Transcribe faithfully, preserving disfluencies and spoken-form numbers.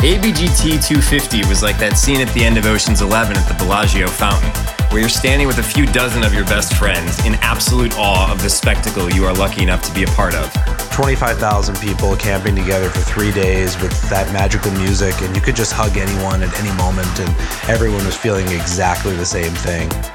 A B G T two fifty was like that scene at the end of Ocean's Eleven at the Bellagio fountain, where you're standing with a few dozen of your best friends in absolute awe of the spectacle you are lucky enough to be a part of. twenty-five thousand people camping together for three days with that magical music, and you could just hug anyone at any moment, and everyone was feeling exactly the same thing.